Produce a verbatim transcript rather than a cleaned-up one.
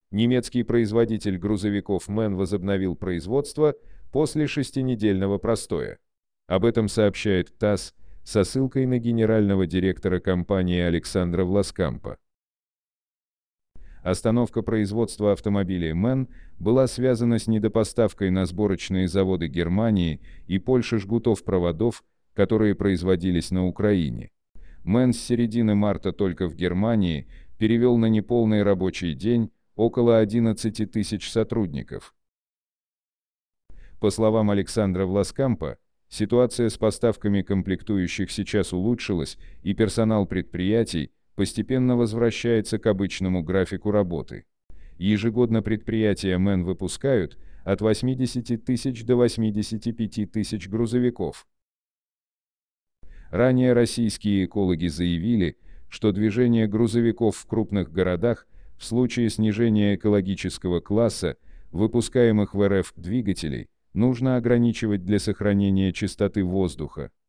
Немецкий производитель грузовиков МЭН возобновил производство после шестинедельного простоя. Об этом сообщает ТАСС со ссылкой на генерального директора компании Александра Власкампа. Остановка производства автомобилей МЭН была связана с недопоставкой на сборочные заводы Германии и Польши жгутов проводов, которые производились на Украине. МЭН с середины марта только в Германии перевел на неполный рабочий день около одиннадцати тысяч сотрудников. По словам Александра Власкампа, ситуация с поставками комплектующих сейчас улучшилась, и персонал предприятий постепенно возвращается к обычному графику работы. Ежегодно предприятия МЭН выпускают от восьмидесяти тысяч до восьмидесяти пяти тысяч грузовиков. Ранее российские экологи заявили, что движение грузовиков в крупных городах в случае снижения экологического класса выпускаемых в РФ двигателей нужно ограничивать для сохранения чистоты воздуха.